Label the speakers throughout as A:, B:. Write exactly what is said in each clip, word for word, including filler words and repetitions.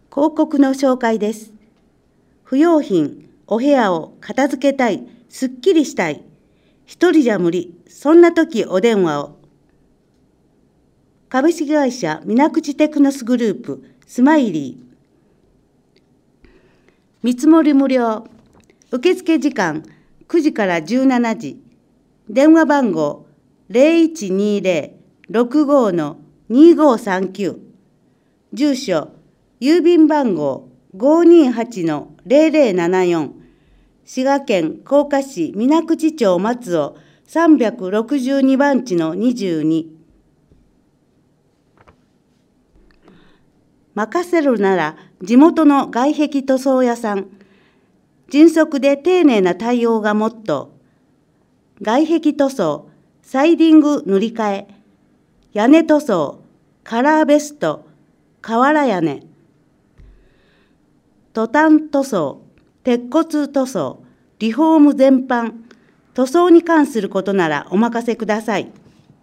A: 広告の紹介です。不用品、お部屋を片付けたい、すっきりしたい。一人じゃ無理、そんな時お電話を。株式会社水口テクノスグループ、スマイリー。見積もり無料。受付時間くじからじゅうしちじ。電話番号 ゼロいちにゼロ ろくご にごさんきゅう。住所、郵便番号 ごーにーはち ゼロゼロななよん。滋賀県甲賀市水口町松尾さんびゃくろくじゅうにばんちのにじゅうに。任せるなら地元の外壁塗装屋さん。迅速で丁寧な対応がモットー。外壁塗装、サイディング塗り替え、屋根塗装、カラーベスト、瓦屋根、トタン塗装、鉄骨塗装、リフォーム全般、塗装に関することならお任せください。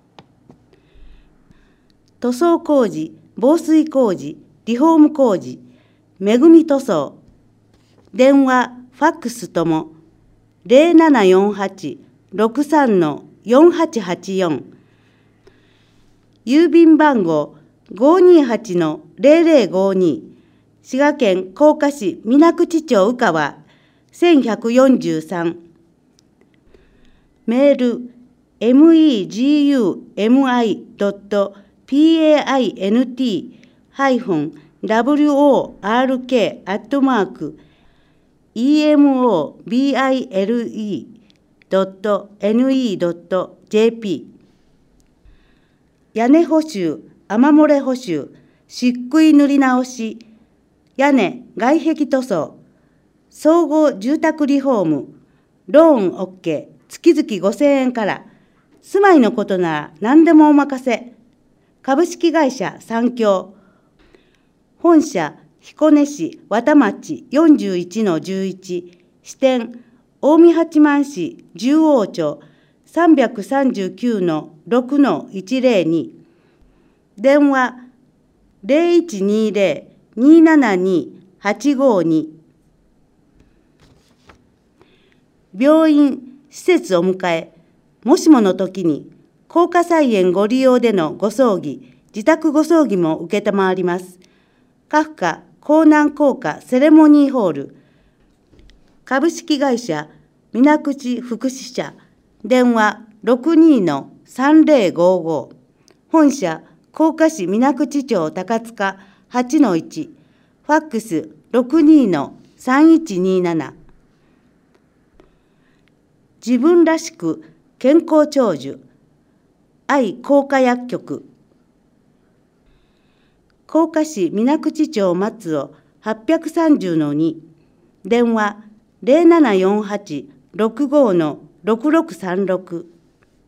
A: 塗装工事、防水工事、リフォーム工事、めぐみ塗装、電話、ファックスともゼロななよんはち ろくさん よんはちはちよん。郵便番号 ごーにーはち ゼロゼロごに。滋賀県甲賀市水口町宇川せんひゃくよんじゅうさん。メール メグミ ドット ピーエーアイエヌティー ハイフン ダブリューオーアールケー アットマーク イーエムオービーアイエルイー ドット エヌイー ドット ジェーピー。屋根補修、雨漏れ補修、漆喰塗り直し、屋根、外壁塗装、総合住宅リフォーム、ローン OK、月々ごせんえんから、住まいのことなら何でもお任せ。株式会社三共。本社、彦根市和田町 よんじゅういちのじゅういち。支店、近江八幡市十王町 さんさんきゅうのろくのいちゼロに。電話、ゼロいちにゼロ にーななに はちごに。病院、施設お迎え、もしもの時に、甲賀菜園ご利用でのご葬儀、自宅ご葬儀も承ります。カフカ江南甲賀セレモニーホール。株式会社水口福祉社。電話 ろくにーのさんゼロごご。本社、甲賀市水口町高塚はちのいち。ファックス ろくにーのさんいちにーなな。自分らしく健康長寿。愛甲賀薬局。甲賀市水口町松尾はっぴゃくさんじゅうのに。電話 ゼロななよんはち ろくご ろくろくさんろく。